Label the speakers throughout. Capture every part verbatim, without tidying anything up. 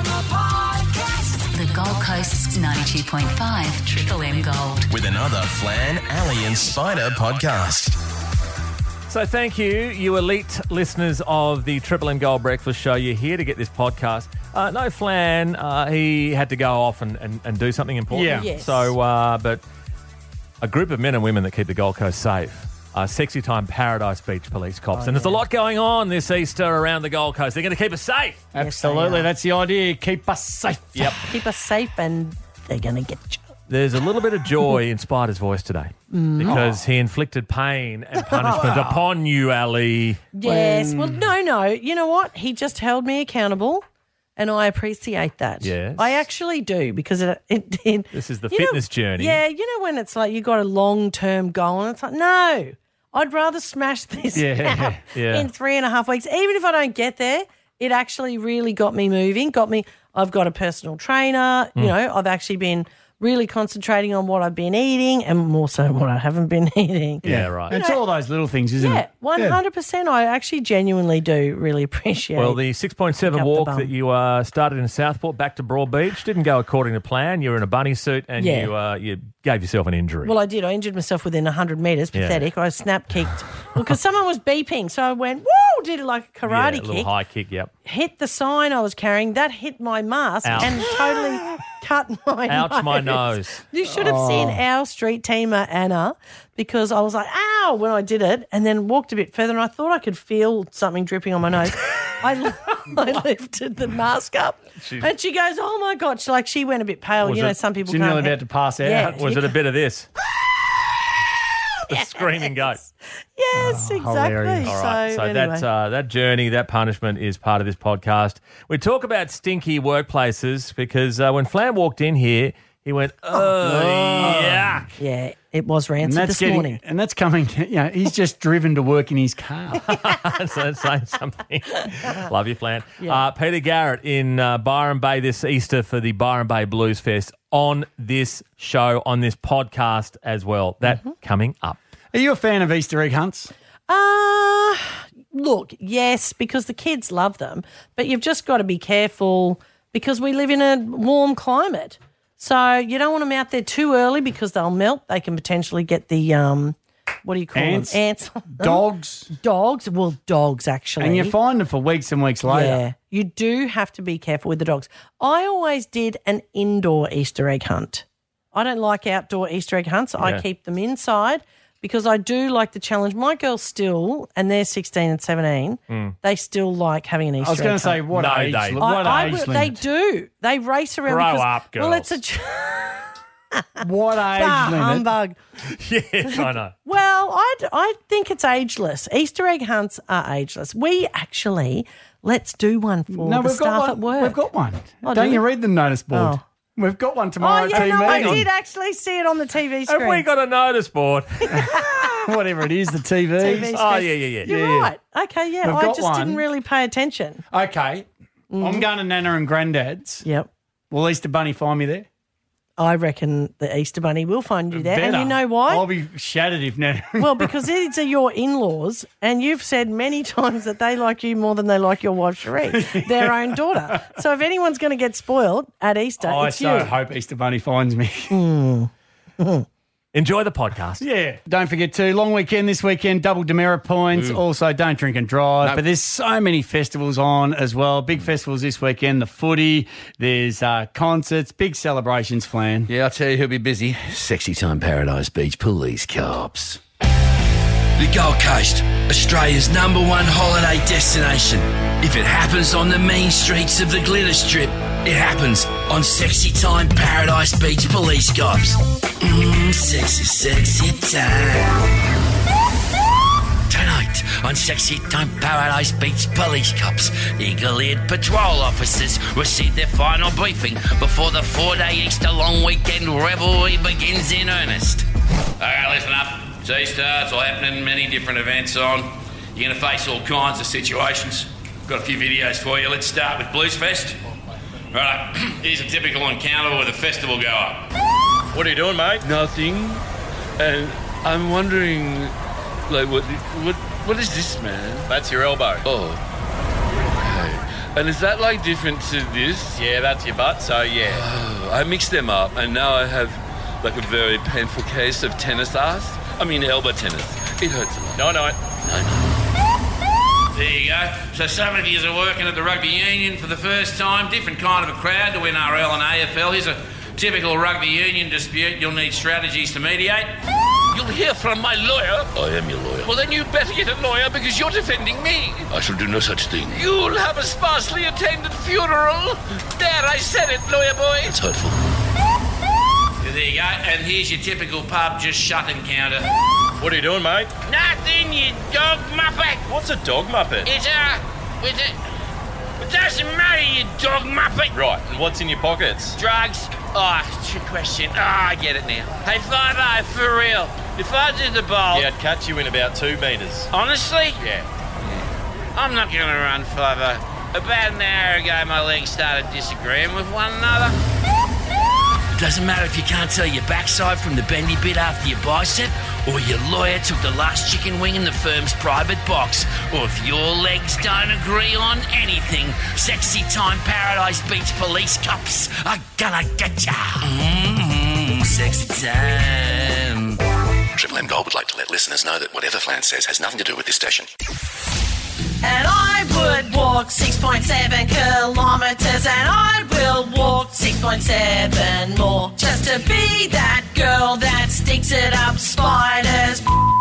Speaker 1: on the podcast.
Speaker 2: The Gold Coast's ninety-two point five Triple M Gold.
Speaker 3: With another Flan, Ali and Spider podcast.
Speaker 4: So thank you, you elite listeners of the Triple M Gold Breakfast Show. You're here to get this podcast. Uh, no, Flan, uh, he had to go off and, and, and do something important.
Speaker 5: Yeah.
Speaker 6: Yes.
Speaker 4: So, uh, but a group of men and women that keep the Gold Coast safe are Sexy Time Paradise Beach Police Cops.
Speaker 6: Oh,
Speaker 4: and there's a
Speaker 6: yeah.
Speaker 4: lot going on this Easter around the Gold Coast. They're going to keep us safe.
Speaker 5: Absolutely,
Speaker 6: are.
Speaker 5: that's the idea. Keep us safe.
Speaker 4: Yep.
Speaker 6: Keep us safe and they're going to get you.
Speaker 4: There's a little bit of joy in Spider's voice today because he inflicted pain and punishment upon you, Ali.
Speaker 6: Yes. Well, no, no. You know what? He just held me accountable and I appreciate that.
Speaker 4: Yes.
Speaker 6: I actually do because it, it did.
Speaker 4: This is the
Speaker 6: You know-
Speaker 4: fitness journey.
Speaker 6: Yeah. You know when it's like you got a long-term goal and it's like, no, I'd rather smash this
Speaker 4: Yeah,
Speaker 6: out
Speaker 4: yeah.
Speaker 6: in three and a half weeks. Even if I don't get there, it actually really got me moving, got me. I've got a personal trainer.
Speaker 4: Mm.
Speaker 6: You know, I've actually been really concentrating on what I've been eating and more so what I haven't been eating.
Speaker 4: Yeah, right.
Speaker 5: It's all those little things, isn't
Speaker 6: Yeah,
Speaker 5: it?
Speaker 6: one hundred percent. I actually genuinely do really appreciate.
Speaker 4: Well, the six point seven
Speaker 6: Pick up the
Speaker 4: walk
Speaker 6: bum.
Speaker 4: that you uh, started in Southport back to Broadbeach didn't go according to plan. You were in a bunny suit and
Speaker 6: Yeah.
Speaker 4: you uh, you gave yourself an injury.
Speaker 6: Well, I did. I injured myself within one hundred metres.
Speaker 4: Yeah.
Speaker 6: Pathetic. I snap kicked. Well, because someone was beeping. So I went, woo, did it like a
Speaker 4: yeah,
Speaker 6: karate
Speaker 4: a little
Speaker 6: kick.
Speaker 4: high kick, yep.
Speaker 6: Hit the sign I was carrying. That hit my mask
Speaker 4: Ouch.
Speaker 6: and totally cut my
Speaker 4: Ouch,
Speaker 6: nose.
Speaker 4: my nose.
Speaker 6: You should have seen our street teamer, Anna, because I was like, ow, when I did it, and then walked a bit further and I thought I could feel something dripping on my nose. I, I lifted the mask up and she goes, oh, my God. She, like, she went a bit pale.
Speaker 4: Was
Speaker 6: you know,
Speaker 4: it-
Speaker 6: some people
Speaker 5: She's
Speaker 6: can't.
Speaker 5: nearly
Speaker 6: ha-
Speaker 5: about to pass out.
Speaker 6: Yeah.
Speaker 4: Was it a bit of this? The screaming goat.
Speaker 6: Yes, exactly.
Speaker 5: hilarious.
Speaker 4: All right, so,
Speaker 6: so, anyway.
Speaker 4: that uh, that journey, that punishment is part of this podcast. We talk about stinky workplaces because uh, when Flan walked in here, he went, oh, yuck.
Speaker 6: Yeah, it was
Speaker 5: And
Speaker 6: rancid
Speaker 5: that's
Speaker 6: this
Speaker 5: getting,
Speaker 6: morning.
Speaker 5: and that's coming. You know, he's just driven to work in his car.
Speaker 4: So that's saying something. Love you, Flan. Uh, Peter Garrett in uh, Byron Bay this Easter for the Byron Bay Blues Fest on this show, on this podcast as well. That
Speaker 6: Mm-hmm.
Speaker 4: coming up.
Speaker 5: Are you a fan of Easter egg hunts?
Speaker 6: Uh, look, yes, because the kids love them, but you've just got to be careful because we live in a warm climate. So you don't want them out there too early because they'll melt. They can potentially get the, um, what do you call
Speaker 5: Ants?
Speaker 6: them? Ants. on them.
Speaker 5: Dogs?
Speaker 6: Dogs. Well, dogs, actually.
Speaker 5: And you find them for weeks and weeks later.
Speaker 6: Yeah, you do have to be careful with the dogs. I always did an indoor Easter egg hunt. I don't like outdoor Easter egg hunts.
Speaker 4: Yeah.
Speaker 6: I keep them inside because I do like the challenge. My girls still, and they're sixteen and seventeen, they still like having an Easter egg
Speaker 5: I was going to say,
Speaker 6: hunt.
Speaker 5: what
Speaker 4: No,
Speaker 5: age?
Speaker 4: they-
Speaker 5: What
Speaker 6: I, I
Speaker 5: age
Speaker 6: will- they
Speaker 5: limit?
Speaker 6: do. They race around.
Speaker 4: Grow
Speaker 6: because,
Speaker 4: up,
Speaker 6: Well, it's a
Speaker 4: girls.
Speaker 6: ch-
Speaker 5: What age
Speaker 6: bah,
Speaker 5: limit?
Speaker 6: humbug.
Speaker 4: Yes, I know.
Speaker 6: Well, I, I think it's ageless. Easter egg hunts are ageless. We actually, let's do one for
Speaker 5: No,
Speaker 6: the
Speaker 5: we've
Speaker 6: staff
Speaker 5: got one.
Speaker 6: at work.
Speaker 5: We've got one.
Speaker 6: Oh,
Speaker 5: Don't
Speaker 6: do
Speaker 5: you
Speaker 6: we?
Speaker 5: read the notice board?
Speaker 6: Oh.
Speaker 5: We've got one
Speaker 6: Oh,
Speaker 5: tomorrow
Speaker 6: yeah,
Speaker 5: at
Speaker 6: no, I
Speaker 5: team
Speaker 6: did actually see it on the T V screen.
Speaker 4: Have we got a notice board?
Speaker 5: Whatever it is, the T V.
Speaker 6: T V
Speaker 4: Oh,
Speaker 6: screen?
Speaker 4: yeah, yeah, yeah.
Speaker 6: You're
Speaker 5: Yeah.
Speaker 6: right. Okay, yeah,
Speaker 5: We've
Speaker 6: I
Speaker 5: got
Speaker 6: just didn't
Speaker 5: one.
Speaker 6: really pay attention.
Speaker 5: Okay. I'm going to Nana and Granddad's.
Speaker 6: Yep.
Speaker 5: Will Easter Bunny find me there?
Speaker 6: I reckon the Easter Bunny will find you there. And
Speaker 5: Better.
Speaker 6: you know why?
Speaker 5: I'll be shattered if Nana.
Speaker 6: Well, because these are your in-laws, and you've said many times that they like you more than they like your wife, Cherie, their own daughter. So if anyone's going to get spoiled at Easter,
Speaker 5: I
Speaker 6: it's
Speaker 5: so
Speaker 6: you.
Speaker 5: hope Easter Bunny finds me.
Speaker 4: Enjoy the podcast.
Speaker 5: Yeah. Don't forget to, long weekend this weekend, double demerit points. Also, don't drink and drive.
Speaker 3: No.
Speaker 5: But there's so many festivals on as well. Big festivals this weekend, the footy, there's uh, concerts, big celebrations, Flan.
Speaker 3: Yeah, I'll tell you who'll be busy. Sexy Time Paradise Beach Police Cops. The Gold Coast, Australia's number one holiday destination. If it happens on the mean streets of the Glitter Strip, it happens on Sexy Time Paradise Beach Police Cops. Mmm, sexy, sexy time. Tonight on Sexy Time Paradise Beach Police Cops, eagle-eared patrol officers receive their final briefing before the four-day Easter long weekend revelry begins in earnest. Okay, listen up. It's Easter, it's all happening, many different events on. You're going to face all kinds of situations. Got a few videos for you. Let's start with Blues Fest. Right, here's a typical encounter with a festival goer.
Speaker 7: What are you doing, mate? Nothing. And I'm wondering, like, what, what, what is this, man?
Speaker 8: That's your elbow.
Speaker 7: Oh, okay. And is that like different to this?
Speaker 8: Yeah, that's your butt, so yeah.
Speaker 7: Oh, I mixed them up, and now I have like a very painful case of tennis ass. I mean elbow tennis. It hurts a lot.
Speaker 8: No, no.
Speaker 7: No, no.
Speaker 3: There you go. So some of you are working at the rugby union for the first time. Different kind of a crowd to N R L and A F L. Here's a typical rugby union dispute. You'll need strategies to mediate.
Speaker 7: You'll hear from my lawyer. I am your lawyer. Well, then you better get a lawyer because you're defending me. I shall do no such thing. You'll have a sparsely attended funeral. There, I said it, lawyer boy. It's hurtful.
Speaker 3: There you go. And here's your typical pub just shut encounter.
Speaker 8: What are you doing, mate?
Speaker 3: Nothing, you dog muppet.
Speaker 8: What's a dog muppet?
Speaker 3: It's a... It's a... It doesn't matter, you dog muppet.
Speaker 8: Right, and what's in your pockets?
Speaker 3: Drugs. Oh, trick question. Oh, I get it now. Hey, Five-O, for real. If I did the bowl...
Speaker 8: Yeah, I'd catch you in about two metres.
Speaker 3: Honestly?
Speaker 8: Yeah.
Speaker 3: I'm not going to run, Five-O. About an hour ago, my legs started disagreeing with one another. It doesn't matter if you can't tell your backside from the bendy bit after your bicep, or your lawyer took the last chicken wing in the firm's private box, or if your legs don't agree on anything, Sexy Time Paradise Beach police cops are gonna get ya. Mm-hmm, sexy time.
Speaker 9: Triple M Gold would like to let listeners know that whatever Flan says has nothing to do with this station.
Speaker 6: And I would walk six point seven kilometres, and I will walk six point seven more, just to be that girl that sticks it up spiders.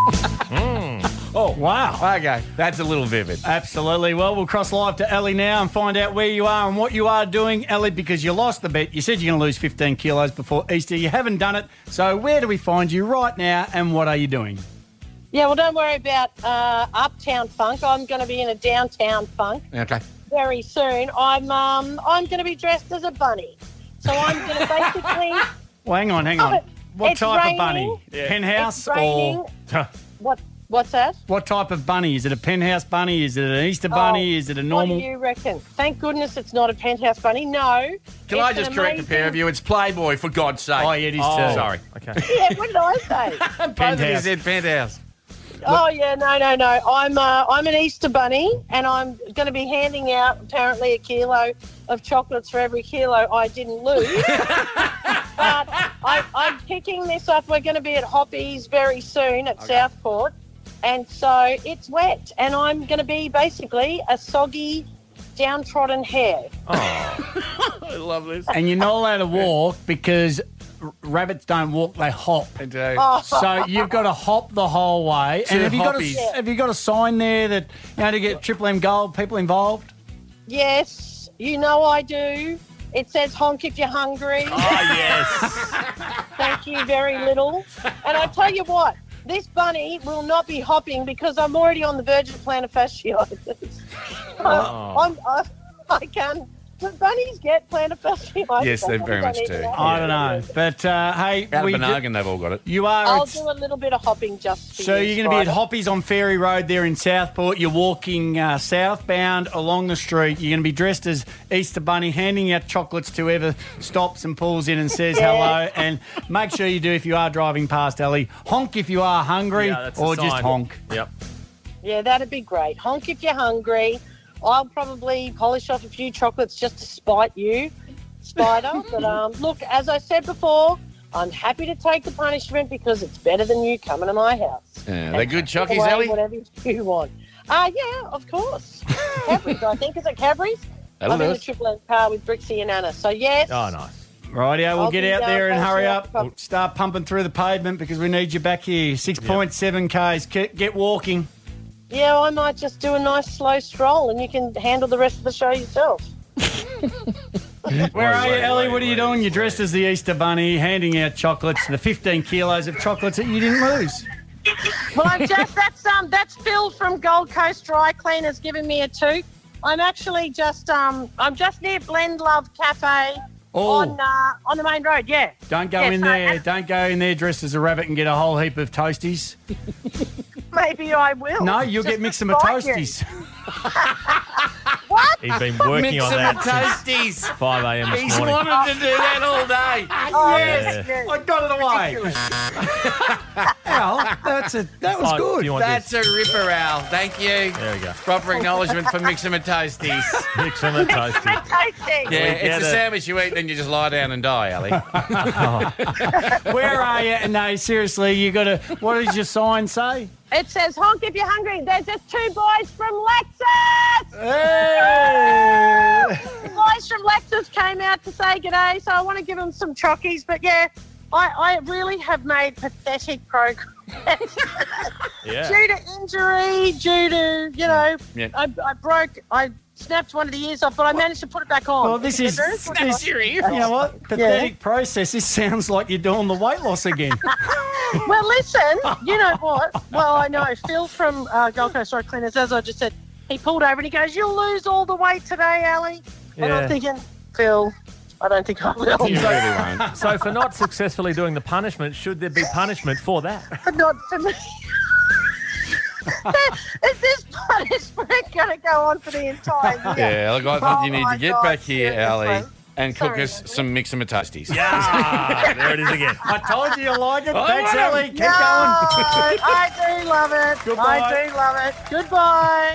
Speaker 5: Oh, wow.
Speaker 10: Okay, that's a little vivid.
Speaker 5: Absolutely. Well, we'll cross live to Ellie now and find out where you are and what you are doing, Ellie, because you lost the bet. You said you're going to lose fifteen kilos before Easter. You haven't done it. So where do we find you right now, and what are you doing?
Speaker 6: Yeah, well, don't worry about uh, Uptown Funk. I'm going to be in a downtown funk
Speaker 10: Okay.
Speaker 6: very soon. I'm um, I'm going to be dressed as a bunny. So I'm going to basically...
Speaker 5: Well, hang on, hang on.
Speaker 6: Oh,
Speaker 5: What
Speaker 6: it's
Speaker 5: type
Speaker 6: raining.
Speaker 5: of bunny?
Speaker 8: Yeah.
Speaker 5: Penthouse
Speaker 6: It's raining.
Speaker 5: or...
Speaker 6: What? What's that?
Speaker 5: What type of bunny? Is it a penthouse bunny? Is it an Easter bunny?
Speaker 6: Oh,
Speaker 5: Is it a normal...
Speaker 6: What do you reckon? Thank goodness it's not a penthouse bunny. No.
Speaker 10: Can
Speaker 6: It's
Speaker 10: I
Speaker 6: an
Speaker 10: just correct the pair of you? It's Playboy, for God's sake.
Speaker 5: Oh, yeah, it is
Speaker 10: oh,
Speaker 5: too.
Speaker 10: Sorry.
Speaker 4: Okay.
Speaker 6: Yeah, what did I say?
Speaker 10: Both of you
Speaker 5: Penthouse.
Speaker 10: said penthouse.
Speaker 6: Oh yeah, no, no, no. I'm uh, I'm an Easter bunny, and I'm going to be handing out apparently a kilo of chocolates for every kilo I didn't lose. But I, I'm picking this up. We're going to be at Hoppy's very soon at Southport, and so it's wet, and I'm going to be basically a soggy, downtrodden hare.
Speaker 10: I love this.
Speaker 5: And you're not allowed to walk because r- rabbits don't walk, they hop.
Speaker 10: I do.
Speaker 6: Oh,
Speaker 5: So you've got to hop the whole way.
Speaker 10: To
Speaker 5: And have you, got
Speaker 10: Hoppies.
Speaker 5: a, have you got a sign there that, you know, to get Triple M Gold people involved?
Speaker 6: yes, you know I do. It says honk if you're hungry.
Speaker 5: Oh, yes.
Speaker 6: Thank you very little. And I tell you what, this bunny will not be hopping because I'm already on the verge of plantar fasciitis.
Speaker 10: Oh.
Speaker 6: I'm, I, I can. Do bunnies get plantar fasciitis?
Speaker 10: Yes, they
Speaker 6: I
Speaker 10: very
Speaker 6: don't
Speaker 10: much
Speaker 6: even
Speaker 10: do.
Speaker 6: know.
Speaker 5: I don't know. But, uh, hey,
Speaker 10: Out of
Speaker 5: we do-
Speaker 10: Benargan, they've all got it.
Speaker 5: you are...
Speaker 6: I'll
Speaker 5: it's-
Speaker 6: do a little bit of hopping just for
Speaker 5: So
Speaker 6: you,
Speaker 5: you're going to be at
Speaker 6: Spider.
Speaker 5: Hoppy's on Ferry Road there in Southport. You're walking uh, southbound along the street. You're going to be dressed as Easter Bunny, handing out chocolates to whoever stops and pulls in and says hello. And make sure you do if you are driving past, Ellie. Honk if you are hungry,
Speaker 4: Yeah, that's a
Speaker 5: or just
Speaker 4: sign.
Speaker 5: honk.
Speaker 4: Yep.
Speaker 6: Yeah, that'd be great. Honk if you're hungry. I'll probably polish off a few chocolates just to spite you, Spider. But um, look, as I said before, I'm happy to take the punishment because it's better than you coming to my house.
Speaker 10: Yeah, they're good
Speaker 6: Give
Speaker 10: chockies,
Speaker 6: away
Speaker 10: Ellie?
Speaker 6: Whatever you want. Uh, yeah, of course. Cadbury's, I think. Is it Cadbury's?
Speaker 10: That'll
Speaker 6: I'm
Speaker 10: do
Speaker 6: in
Speaker 10: it.
Speaker 6: the Triple M car with Brixie and Anna. So, yes.
Speaker 4: Oh, nice.
Speaker 5: Rightio, we'll
Speaker 6: I'll
Speaker 5: get
Speaker 6: be
Speaker 5: out
Speaker 6: down
Speaker 5: there and
Speaker 6: past
Speaker 5: hurry
Speaker 6: you
Speaker 5: up.
Speaker 6: up.
Speaker 5: Start pumping through the pavement because we need you back here. six point seven Ks. Get, get walking.
Speaker 6: Yeah, I might just do a nice slow stroll and you can handle the rest of the show yourself.
Speaker 5: Where are you,
Speaker 4: wait,
Speaker 5: Ellie?
Speaker 4: wait,
Speaker 5: What are you
Speaker 4: wait,
Speaker 5: doing? You're dressed as the Easter Bunny, handing out chocolates, the fifteen kilos of chocolates that you didn't lose.
Speaker 6: Well, I'm just that's um that's Phil from Gold Coast Dry Cleaners giving me a toot. I'm actually just um I'm just near Blend Love Cafe
Speaker 5: Oh.
Speaker 6: on uh, on the main road. Yeah.
Speaker 5: Don't go
Speaker 6: Yeah,
Speaker 5: in
Speaker 6: so-
Speaker 5: there. Don't go in there dressed as a rabbit and get a whole heap of toasties.
Speaker 6: Maybe I will.
Speaker 5: No, you'll
Speaker 6: Just
Speaker 5: get mixed
Speaker 6: to
Speaker 5: them with
Speaker 6: spite you.
Speaker 5: toasties.
Speaker 11: What?
Speaker 4: He's been working
Speaker 10: Mix
Speaker 4: on
Speaker 10: them
Speaker 4: that
Speaker 10: with
Speaker 4: since
Speaker 10: toasties.
Speaker 4: five a.m. this
Speaker 10: He's
Speaker 4: morning.
Speaker 10: wanted to do that all day.
Speaker 11: Oh,
Speaker 5: Yes,
Speaker 11: yes.
Speaker 5: I got it away. Al, that's a, that was
Speaker 4: Oh, do
Speaker 5: good.
Speaker 4: you want
Speaker 10: That's
Speaker 4: this?
Speaker 10: a ripper, Al. Thank you.
Speaker 4: There we go.
Speaker 10: Proper acknowledgement for Mix them with toasties.
Speaker 4: Mix them and toasty.
Speaker 11: Tasty.
Speaker 10: Yeah,
Speaker 4: get
Speaker 10: it's a
Speaker 4: it.
Speaker 10: sandwich you eat, then you just lie down and die, Ali.
Speaker 5: Where are you? No, seriously, you got to. What does your sign say?
Speaker 11: It says, honk if you're hungry. There's just two boys from Lexus.
Speaker 5: Hey!
Speaker 11: The boys from Lexus came out to say g'day, so I want to give them some chockies. But yeah, I, I really have made pathetic progress.
Speaker 4: Yeah.
Speaker 11: Due to injury, due to, you know,
Speaker 10: Yeah.
Speaker 11: I, I broke, I snapped one of the ears off, but I managed to put it back on.
Speaker 5: Well, this is.
Speaker 11: This,
Speaker 5: You know what? Pathetic process. This sounds like you're doing the weight loss again.
Speaker 11: well, listen, you know what? Well, I know Phil from uh, Gold Coast Road Cleaners, as I just said, he pulled over and he goes, "You'll lose all the weight today, Ali." And
Speaker 4: Yeah.
Speaker 11: I'm thinking, Phil, I don't think I will.
Speaker 10: You really won't.
Speaker 4: So for not successfully doing the punishment, should there be punishment for that?
Speaker 11: But not for me. Is this punishment going to go on for the entire year?
Speaker 10: Yeah, look, I think
Speaker 11: Oh
Speaker 10: you need
Speaker 11: my
Speaker 10: to get
Speaker 11: God,
Speaker 10: back here, Ali,
Speaker 11: seriously.
Speaker 10: and cook
Speaker 11: Sorry,
Speaker 10: us
Speaker 11: Ali.
Speaker 10: some Mix them with toasties.
Speaker 4: Ah, there it is again.
Speaker 5: I told you you like it.
Speaker 10: I
Speaker 5: Thanks,
Speaker 10: want 'em.
Speaker 5: Ellie. Keep
Speaker 11: No, I do love it.
Speaker 5: Goodbye.
Speaker 11: I do love it. Goodbye.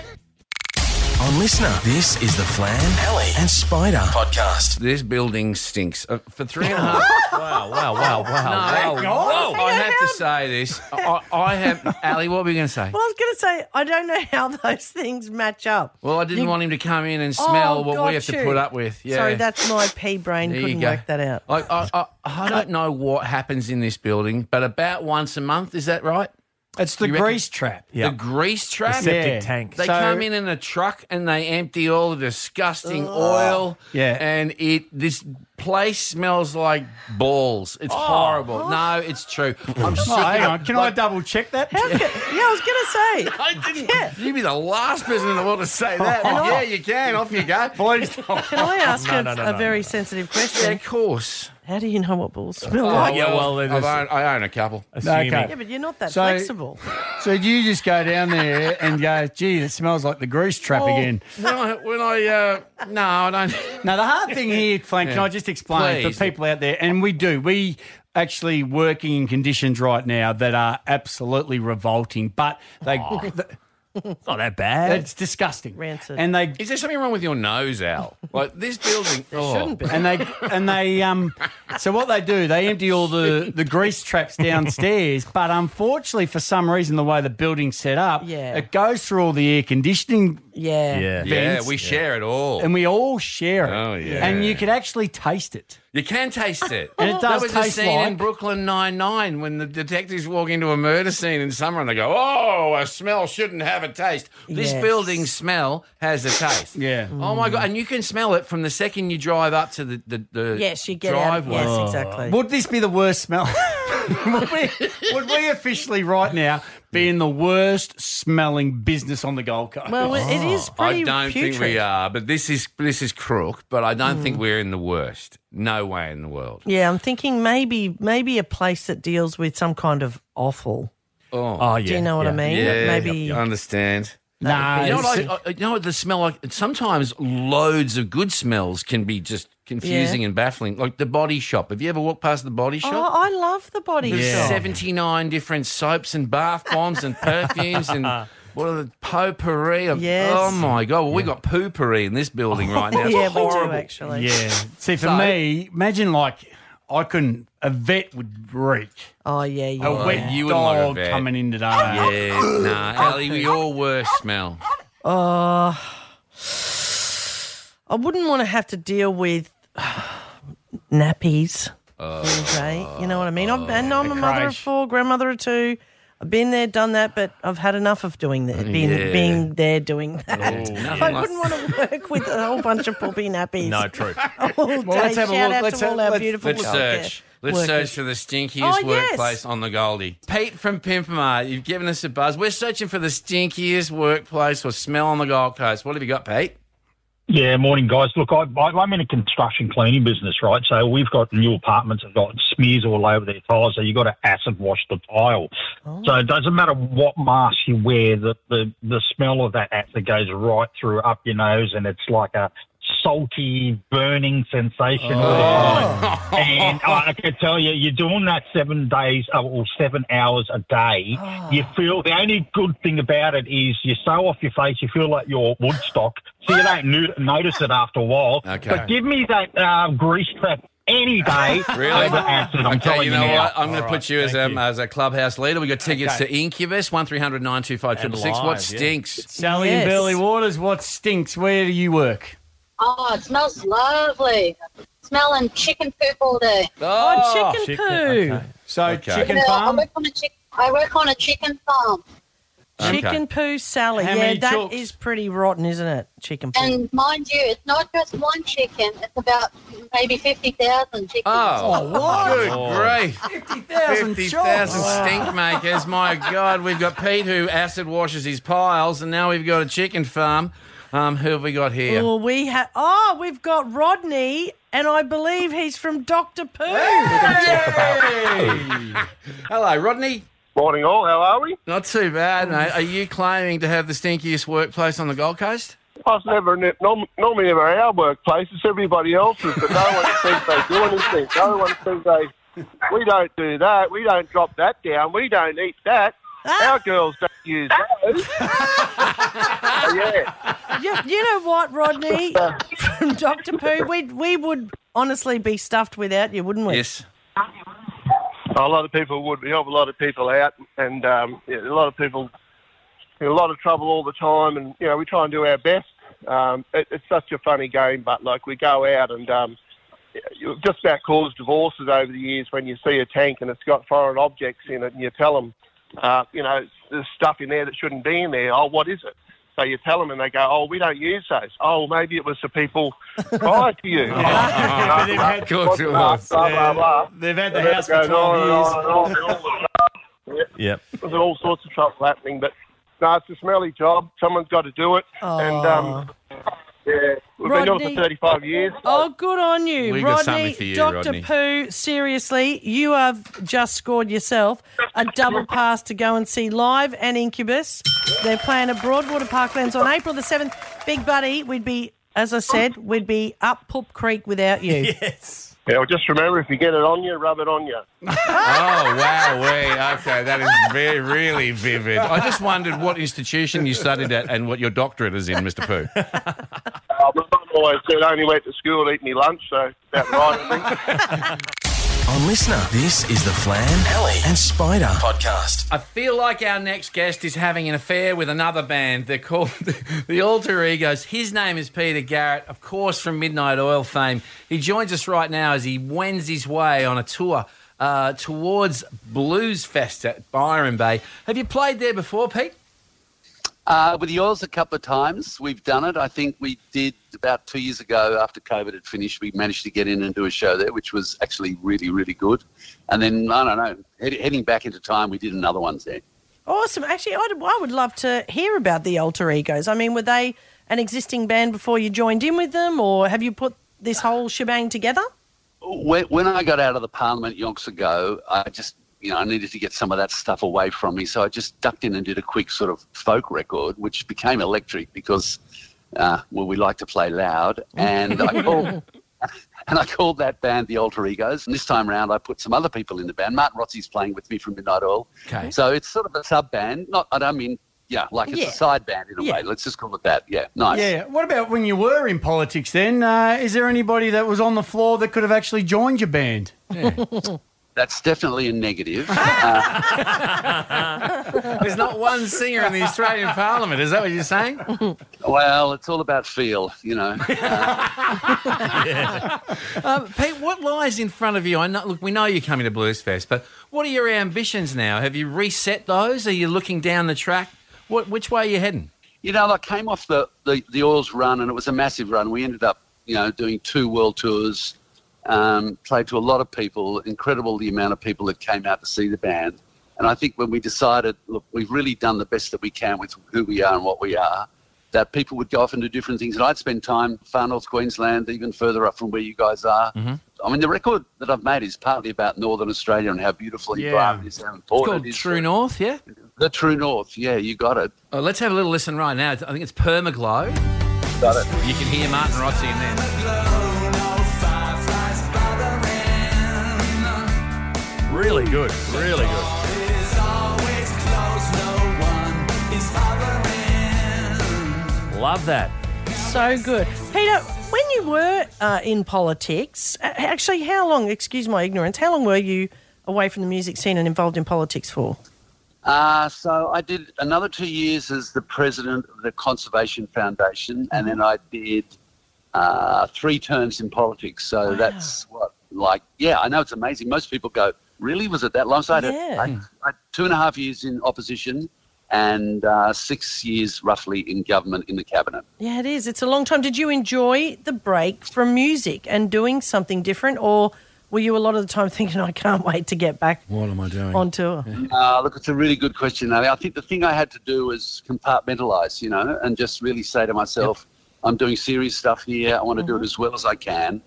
Speaker 12: On Listener, this is the Flan, Ellie, and Spider podcast.
Speaker 10: This building stinks. Uh, for three and a half...
Speaker 4: Wow, wow, wow, wow.
Speaker 10: No,
Speaker 4: wow.
Speaker 10: whoa, I have to say this. I, I have... Ali, what were you going to say?
Speaker 6: Well, I was going to say, I don't know how those things match up.
Speaker 10: Well, I didn't
Speaker 6: You-
Speaker 10: want him to come in and smell
Speaker 6: Oh,
Speaker 10: what
Speaker 6: got
Speaker 10: we have to
Speaker 6: you.
Speaker 10: put up with. Yeah.
Speaker 6: Sorry, that's my pea brain.
Speaker 10: There you
Speaker 6: Couldn't
Speaker 10: go.
Speaker 6: work that out.
Speaker 10: I, I, I, I don't know what happens in this building, but about once a month, is that right?
Speaker 5: It's the
Speaker 10: You reckon-
Speaker 5: grease trap.
Speaker 4: Yeah.
Speaker 10: The grease trap?
Speaker 4: The septic
Speaker 5: Yeah.
Speaker 4: tank.
Speaker 10: They
Speaker 5: So-
Speaker 10: come in in a truck and they empty all the disgusting oil.
Speaker 5: Yeah.
Speaker 10: And it this place smells like balls. It's horrible. No, it's true. I'm sick
Speaker 5: Oh, hang
Speaker 10: of
Speaker 5: on.
Speaker 10: it.
Speaker 5: Can I double check that?
Speaker 6: How could- yeah, I was going to say.
Speaker 10: I didn't.
Speaker 6: Yeah.
Speaker 10: You'd be the last person in the world to say that. But yeah, you can. Off you go.
Speaker 5: Please don't.
Speaker 6: Can I ask
Speaker 4: No,
Speaker 6: a,
Speaker 4: no, no,
Speaker 6: a
Speaker 4: no,
Speaker 6: very
Speaker 4: no.
Speaker 6: sensitive
Speaker 10: Yeah,
Speaker 6: question?
Speaker 10: of course.
Speaker 6: How do you know what balls smell
Speaker 10: Oh,
Speaker 6: like?
Speaker 4: yeah, well,
Speaker 10: I've
Speaker 4: there's-
Speaker 10: owned, I own a couple.
Speaker 4: Assuming.
Speaker 5: Okay.
Speaker 6: Yeah, but you're not that
Speaker 5: So-
Speaker 6: flexible.
Speaker 5: So you just go down there and go, gee, it smells like the grease trap
Speaker 10: Well,
Speaker 5: again.
Speaker 10: When I, when I uh, no, I don't.
Speaker 5: Now, the hard thing here, Frank, can
Speaker 10: Yeah.
Speaker 5: I just explain
Speaker 10: Please.
Speaker 5: for people out there, and we do, we actually working in conditions right now that are absolutely revolting, but they,
Speaker 4: It's not that bad.
Speaker 5: it's disgusting.
Speaker 6: Rancid.
Speaker 5: And they
Speaker 10: Is there something wrong with your nose, Al? Like this building. oh.
Speaker 6: Shouldn't be.
Speaker 5: and they and they um so what they do, they empty all the the grease traps downstairs, but unfortunately for some reason the way the building's set up,
Speaker 6: Yeah.
Speaker 5: it goes through all the air conditioning
Speaker 6: Yeah.
Speaker 4: yeah.
Speaker 10: Yeah,
Speaker 5: vents,
Speaker 10: we share it all.
Speaker 5: and we all share it.
Speaker 10: Oh, yeah.
Speaker 5: And you could actually taste it.
Speaker 10: You can taste it.
Speaker 5: And it does
Speaker 10: That was
Speaker 5: taste
Speaker 10: a scene
Speaker 5: like-
Speaker 10: in Brooklyn Nine-Nine when the detectives walk into a murder scene in summer and they go, oh, a smell shouldn't have a taste. This
Speaker 6: Yes.
Speaker 10: building's smell has a taste.
Speaker 5: Yeah.
Speaker 10: Oh, my God. And you can smell it from the second you drive up to the, the, the
Speaker 6: Yes, you get out.
Speaker 10: driveway.
Speaker 6: Yes, exactly.
Speaker 5: Would this be the worst smell? would, we, would we officially right now be in the worst smelling business on the Gold Coast?
Speaker 6: Well, it it is pretty
Speaker 10: I don't
Speaker 6: putrid.
Speaker 10: think we are, but this is this is crook. But I don't
Speaker 6: Mm.
Speaker 10: think we're in the worst. No way in the world.
Speaker 6: Yeah, I'm thinking maybe maybe a place that deals with some kind of offal.
Speaker 10: Oh,
Speaker 4: Oh, yeah.
Speaker 6: Do you know what
Speaker 4: yeah.
Speaker 6: I mean?
Speaker 10: yeah,
Speaker 6: Maybe.
Speaker 10: I understand.
Speaker 5: nah,
Speaker 10: You know, what
Speaker 5: it's-
Speaker 10: I, I- you know what the smell like? Sometimes loads of good smells can be just confusing
Speaker 6: Yeah.
Speaker 10: and baffling. Like the Body Shop. Have you ever walked past the Body
Speaker 6: Oh,
Speaker 10: Shop?
Speaker 6: I love the body
Speaker 10: There's
Speaker 6: shop.
Speaker 10: seventy-nine different soaps and bath bombs and perfumes and what are the potpourri? of-
Speaker 6: Yes.
Speaker 10: Oh my God! Well, we got poopery in this building right now. It's
Speaker 6: yeah, we do
Speaker 10: horrible.
Speaker 6: actually.
Speaker 5: yeah. See, for
Speaker 10: So-
Speaker 5: me, imagine like I couldn't. A vet would reek.
Speaker 6: Oh yeah,
Speaker 5: A
Speaker 6: yeah.
Speaker 5: wet
Speaker 10: you wouldn't like a
Speaker 5: dog
Speaker 10: vet.
Speaker 5: coming in today.
Speaker 10: Yeah, nah, Ali, we all worst smell.
Speaker 6: Uh, I wouldn't want to have to deal with nappies all day. You know what I mean? I've, and I'm a mother of
Speaker 5: Christ.
Speaker 6: four, grandmother of two. I've been there, done that, but I've had enough of doing that, being,
Speaker 10: Yeah.
Speaker 6: being there doing that.
Speaker 10: nothing
Speaker 6: I
Speaker 10: like-
Speaker 6: wouldn't want to work with a whole bunch of poppy nappies.
Speaker 4: No, true.
Speaker 6: All day.
Speaker 5: let's have a
Speaker 6: Shout
Speaker 5: look.
Speaker 6: out
Speaker 5: Let's
Speaker 6: to
Speaker 5: have-
Speaker 6: all our
Speaker 5: let's-
Speaker 6: beautiful
Speaker 10: Let's
Speaker 6: childcare
Speaker 10: search. Let's
Speaker 6: workers.
Speaker 10: search for the stinkiest
Speaker 6: Oh, yes.
Speaker 10: workplace on the Goldie. Pete from Pimpamar, you've given us a buzz. We're searching for the stinkiest workplace or smell on the Gold Coast. What have you got, Pete?
Speaker 13: Yeah, morning, guys. Look, I, I, I'm in a construction cleaning business, right? So we've got new apartments that have got smears all over their tiles, so you've got to acid wash the tile. Oh. So it doesn't matter what mask you wear, the, the, the smell of that acid goes right through up your nose, and it's like a salty, burning sensation.
Speaker 10: Oh.
Speaker 13: And I can tell you, you're doing that seven days uh, or seven hours a day.
Speaker 6: Oh.
Speaker 13: You feel the only good thing about it is you're so off your face, you feel like you're Woodstock, so you don't no- notice it after a while.
Speaker 10: Okay.
Speaker 13: But give me that uh, grease trap any day.
Speaker 10: Really?
Speaker 13: Over acid, I'm
Speaker 10: okay,
Speaker 13: telling
Speaker 10: you know
Speaker 13: now.
Speaker 10: what? I'm going to put you as, um,
Speaker 4: you.
Speaker 10: as a clubhouse leader. We've got tickets
Speaker 4: Okay.
Speaker 10: to Incubus, one three hundred nine two five six six.
Speaker 4: And
Speaker 10: What
Speaker 4: live, yeah.
Speaker 10: stinks?
Speaker 5: Sally
Speaker 6: Yes.
Speaker 5: in Burley Waters, what stinks? Where do you work?
Speaker 14: Oh, it smells lovely. Smelling chicken poop all day.
Speaker 6: Oh, chicken,
Speaker 4: Chicken,
Speaker 6: poo.
Speaker 4: okay.
Speaker 5: So,
Speaker 10: Okay.
Speaker 5: chicken
Speaker 14: Yeah, I
Speaker 5: farm?
Speaker 14: work on a chick- I work on a chicken farm.
Speaker 6: Chicken poo, Sally.
Speaker 5: How
Speaker 6: yeah,
Speaker 5: many
Speaker 6: that
Speaker 5: chooks?
Speaker 6: is pretty rotten, isn't it? Chicken poo.
Speaker 14: And mind you, it's not just one chicken. It's about maybe fifty thousand chickens.
Speaker 10: Oh,
Speaker 5: what?
Speaker 10: good
Speaker 4: Oh.
Speaker 10: grief.
Speaker 5: fifty thousand
Speaker 10: fifty thousand stink makers. My God, we've got Pete who acid washes his piles, and now we've got a chicken farm. Um, who have we got here?
Speaker 6: Oh, we have. Oh, we've got Rodney, and I believe he's from Doctor Poo.
Speaker 10: Hello, Rodney.
Speaker 15: Morning all, how are we?
Speaker 10: Not too bad, mate. Are you claiming to have the stinkiest workplace on the Gold Coast?
Speaker 15: Oh, it's never, norm, normally never our workplace, it's everybody else's, but no one thinks they do anything. No one thinks they, we don't do that, we don't drop that down, we don't eat that. Our girls don't use those. Oh, yeah.
Speaker 6: You, you know what, Rodney? From Doctor Poo, we we would honestly be stuffed without you, wouldn't we?
Speaker 10: Yes.
Speaker 15: A lot of people would. We help a lot of people out, and um, yeah, a lot of people in a lot of trouble all the time, and you know we try and do our best. Um, it, it's such a funny game, but like we go out and um, you've just about caused divorces over the years when you see a tank and it's got foreign objects in it, and you tell them, uh, you know, there's stuff in there that shouldn't be in there. Oh, what is it? So you tell them and they go, oh, we don't use those. Oh, maybe it was the people prior to you.
Speaker 5: They've had-
Speaker 10: Of course it was.
Speaker 15: Blah, blah, blah.
Speaker 5: They've had the
Speaker 15: And
Speaker 5: house
Speaker 15: it
Speaker 5: for
Speaker 15: goes
Speaker 5: twelve
Speaker 15: on and
Speaker 5: years.
Speaker 15: on and on and on. Yeah.
Speaker 4: Yep.
Speaker 15: There's all sorts of trouble happening, but no, it's a smelly job. Someone's got to do it. And, um, yeah, we've been doing it
Speaker 6: Rodney.
Speaker 15: for thirty-five years.
Speaker 6: Oh, good on you,
Speaker 10: We got
Speaker 6: Rodney.
Speaker 10: something for you,
Speaker 6: Doctor
Speaker 10: Rodney.
Speaker 6: Poo, seriously, you have just scored yourself a double pass to go and see Live and Incubus. They're playing at Broadwater Parklands on April the seventh. Big Buddy, we'd be, as I said, we'd be up Poop Creek without you.
Speaker 4: Yes.
Speaker 15: Yeah, well, just remember, if you get it on you, rub it on you.
Speaker 10: Oh, wow. We, okay, that is very, really vivid. I just wondered what institution you studied at and what your doctorate is in, Mister Pooh.
Speaker 15: Uh, my mum always said I only went to school to eat me lunch, so that's right, I think.
Speaker 12: On Listener, this is the Flan, Ellie and Spider podcast.
Speaker 10: I feel like our next guest is having an affair with another band. They're called the Alter Egos. His name is Peter Garrett, of course, from Midnight Oil fame. He joins us right now as he wends his way on a tour uh, towards Blues Fest at Byron Bay. Have you played there before, Pete?
Speaker 16: Uh, with the Oils a couple of times. We've done it. I think we did about two years ago after COVID had finished. We managed to get in and do a show there, which was actually really, really good. And then, I don't know, head, heading back into time, we did another one there.
Speaker 6: Awesome. Actually, I'd, I would love to hear about the Alter Egos. I mean, were they an existing band before you joined in with them, or have you put this whole shebang together?
Speaker 16: When, when I got out of the Parliament yonks ago, I just, you know, I needed to get some of that stuff away from me. So I just ducked in and did a quick sort of folk record, which became electric because, uh, well, we like to play loud. And I called... And I called that band the Alter Egos. And this time round, I put some other people in the band. Martin Rotzi's playing with me from Midnight Oil.
Speaker 10: Okay.
Speaker 16: So it's sort of a sub band. Not, I don't mean, yeah, like it's
Speaker 5: Yeah.
Speaker 16: a side band in a
Speaker 5: Yeah.
Speaker 16: way. Let's just call it that. Yeah, nice.
Speaker 5: Yeah. What about when you were in politics then? Uh, is there anybody that was on the floor that could have actually joined your band?
Speaker 16: That's definitely a negative. Uh,
Speaker 10: There's not one singer in the Australian Parliament. Is that what you're saying?
Speaker 16: well, it's all about feel, you know.
Speaker 10: Um, Pete, what lies in front of you? I know, look, we know you're coming to Blues Fest, but what are your ambitions now? Have you reset those? Are you looking down the track? What, which way are you heading?
Speaker 16: You know, I came off the, the, the Oils run, and it was a massive run. We ended up, you know, doing two world tours, um, played to a lot of people, incredible the amount of people that came out to see the band. And I think when we decided, look, we've really done the best that we can with who we are and what we are, that people would go off and do different things. And I'd spend time far north Queensland, even further up from where you guys are.
Speaker 10: Mm-hmm.
Speaker 16: I mean, the record that I've made is partly about Northern Australia and how beautiful the
Speaker 10: Yeah.
Speaker 16: environment is, how
Speaker 10: It's
Speaker 16: important
Speaker 10: called
Speaker 16: it is.
Speaker 10: True North, yeah?
Speaker 16: The True North, yeah, you got it.
Speaker 10: Oh, let's have a little listen right now. I think it's Permaglow.
Speaker 16: Got it.
Speaker 10: You can hear Martin Rossi in there.
Speaker 4: Really good. Really good. Love that.
Speaker 6: So good. Peter, when you were uh, in politics, uh, actually, how long, excuse my ignorance, how long were you away from the music scene and involved in politics for?
Speaker 16: Uh, so I did another two years as the president of the Conservation Foundation, and then I did uh, three terms in politics. So that's what, like, yeah, I know it's amazing. Most people go, really? Was it that long? So I had, a,
Speaker 6: Yeah.
Speaker 16: I, I had two and a half years in opposition and uh, six years roughly in government in the cabinet.
Speaker 6: Yeah, it is. It's a long time. Did you enjoy the break from music and doing something different, or were you a lot of the time thinking, I can't wait to get back
Speaker 10: What am I doing?
Speaker 6: on tour?
Speaker 16: Uh, look, it's a really good question, Ali. I think the thing I had to do was compartmentalise, you know, and just really say to myself, I'm doing serious stuff here. I want to do it as well as I can.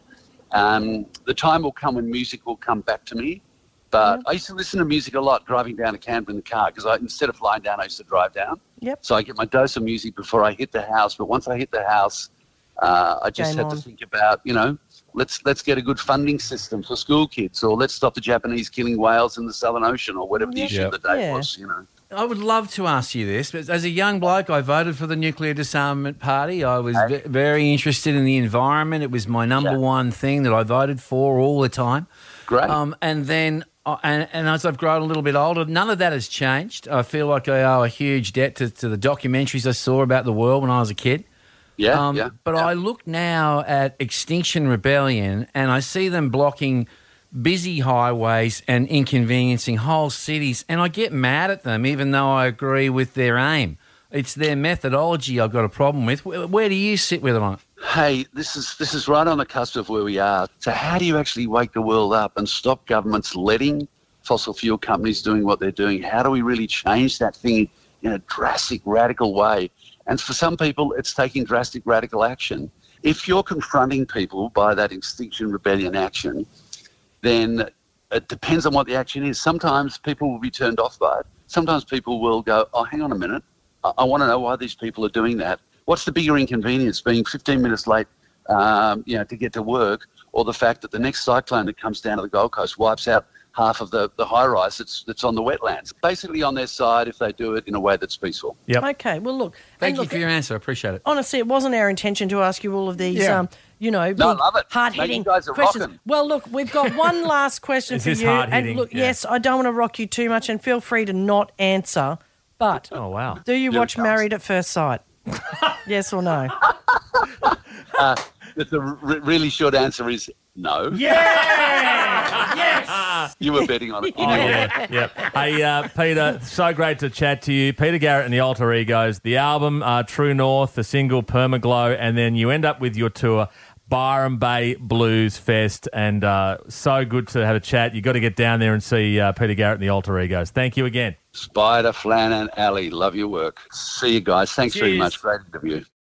Speaker 16: Um, the time will come when music will come back to me. But I used to listen to music a lot driving down to Canberra in the car because I, instead of lying down, I used to drive down.
Speaker 6: Yep.
Speaker 16: So I get my dose of music before I hit the house. But once I hit the house, uh, I just
Speaker 6: Game
Speaker 16: had
Speaker 6: on.
Speaker 16: to think about, you know, let's let's get a good funding system for school kids, or let's stop the Japanese killing whales in the Southern Ocean, or whatever the issue of the day
Speaker 10: Yeah.
Speaker 16: was, you know.
Speaker 10: I would love to ask you this, but as a young bloke, I voted for the Nuclear Disarmament Party. I was ve- very interested in the environment. It was my number one thing that I voted for all the time.
Speaker 16: Great.
Speaker 10: Um, and then, uh, and, and as I've grown a little bit older, none of that has changed. I feel like I owe a huge debt to, to the documentaries I saw about the world when I was a kid.
Speaker 16: Yeah,
Speaker 10: Um,
Speaker 16: yeah.
Speaker 10: But I look now at Extinction Rebellion and I see them blocking busy highways and inconveniencing whole cities, and I get mad at them even though I agree with their aim. It's their methodology I've got a problem with. Where, where do you sit with it on it?
Speaker 16: Hey, this is this is right on the cusp of where we are. So how do you actually wake the world up and stop governments letting fossil fuel companies doing what they're doing? How do we really change that thing in a drastic, radical way? And for some people, it's taking drastic, radical action. If you're confronting people by that Extinction Rebellion action, then it depends on what the action is. Sometimes people will be turned off by it. Sometimes people will go, oh, hang on a minute. I, I want to know why these people are doing that. What's the bigger inconvenience, being fifteen minutes late um, you know, to get to work, or the fact that the next cyclone that comes down to the Gold Coast wipes out half of the, the high-rise that's, that's on the wetlands? Basically on their side if they do it in a way that's peaceful.
Speaker 4: Yep.
Speaker 6: Okay, well, look.
Speaker 10: Thank
Speaker 6: and
Speaker 10: you
Speaker 6: look,
Speaker 10: for your answer. I appreciate it.
Speaker 6: honestly, it wasn't our intention to ask you all of these,
Speaker 10: Yeah.
Speaker 6: um, you know,
Speaker 10: No, I
Speaker 6: big,
Speaker 10: love it.
Speaker 6: hard-hitting
Speaker 10: Mate, you guys are
Speaker 6: questions.
Speaker 10: rocking.
Speaker 6: Well, look, we've got one last question
Speaker 4: Is
Speaker 6: for
Speaker 4: this
Speaker 6: you. And
Speaker 4: hard-hitting?
Speaker 6: look,
Speaker 4: Yeah.
Speaker 6: yes, I don't want to rock you too much, and feel free to not answer, but
Speaker 4: Oh, wow.
Speaker 6: do you
Speaker 16: Here
Speaker 6: watch
Speaker 16: it comes.
Speaker 6: Married at First Sight? Yes or no?
Speaker 16: Uh, but the r- really short answer is no.
Speaker 6: Yeah! Yes!
Speaker 16: You were betting on it.
Speaker 4: Oh, yeah, yep. Hey, uh, Peter, so great to chat to you. Peter Garrett and the Alter Egos, the album uh, True North, the single Permaglow, and then you end up with your tour, Byron Bay Blues Fest, and uh, so good to have a chat. You've got to get down there and see uh, Peter Garrett and the Alter Egos. Thank you again.
Speaker 16: Spider, Flan and Ali, love your work. See you guys. Thanks very
Speaker 4: Cheers.
Speaker 16: much. Great interview.